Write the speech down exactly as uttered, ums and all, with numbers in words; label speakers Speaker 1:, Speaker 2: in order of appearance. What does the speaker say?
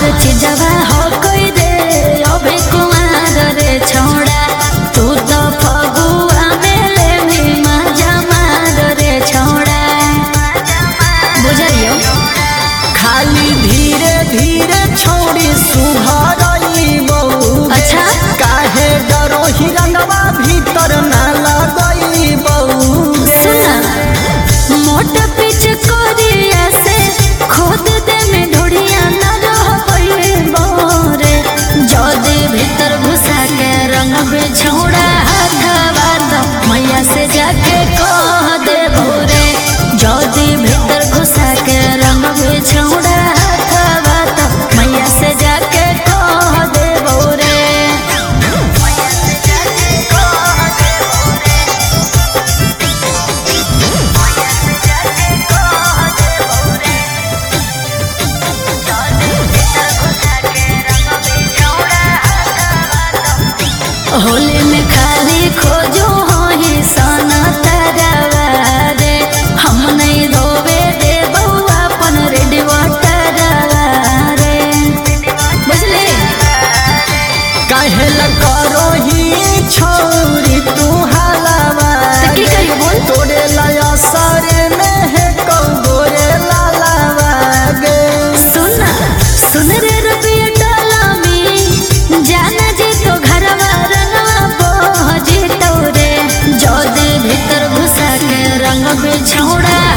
Speaker 1: चिजवा हो कोई रे अबे कुमार रे छोड़ा तू तो फगुआ मेले में मजा मार रे छोड़ा बुझलियो
Speaker 2: खाली धीरे धीरे छोड़ी सुधारई बहू।
Speaker 1: अच्छा
Speaker 2: काहे डरो हिरंगवा भीतर ना लगई बहू।
Speaker 1: सुना मोट पिच कोरिया से खोद दे में ढोड़िया ना रह पइले बोरे जदे भीतर घुसा के रंग बे छोड़ा हाथवा तो मैया से जाके कह दे बोरे जदे भीतर घुसा के रंग बे छोड़ा हाथवा तो मैया से जाके कह दे बोरे मैया से जाके कह दे बोरे मैया से जाके कह दे बोरे जदे भीतर घुसा के रंग बे छोड़ा हाथवा तो होली में खाली खोजो होही सोना तरवा रे हम नहीं धोवे दे बउआ अपन रेडी वाटरवा रे बुझले
Speaker 2: काहे ल करो ही छोरी तू हलावा।
Speaker 1: की कहियो बोल
Speaker 2: तोरे लाया सारे में है कौ गोरे लालावा गे।
Speaker 1: सुना सुन रे रुपया डाला में जाना जी तो घरवा रंगवा बोझी तोरे जदे भीतर घुसा के रंग बे छोड़ा